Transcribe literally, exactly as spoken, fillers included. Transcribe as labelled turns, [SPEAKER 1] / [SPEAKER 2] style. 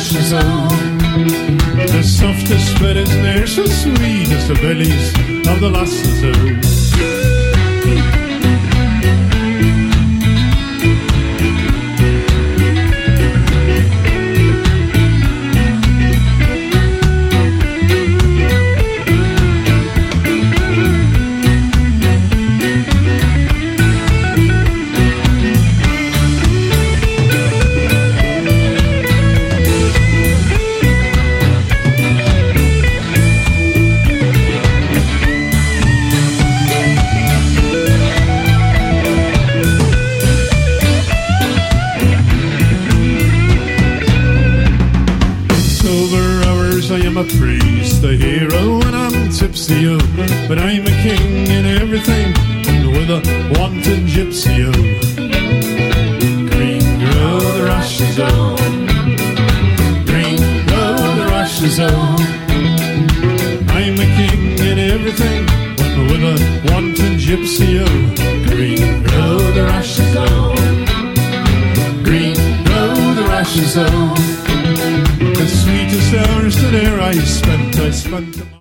[SPEAKER 1] ashes, oh. The softest bed is near so sweet as the bellies of the lasses, oh. I am a priest, a hero, and I'm tipsy, oh. But I'm a king in everything, and with a wanton gypsy, oh. Green grow the rushes, oh. Green grow the rushes, oh. I'm a king in everything, and with a wanton gypsy, oh. Green grow the rushes, oh. Green grow the rushes, oh. The sweetest hours that e'er I spent, I spent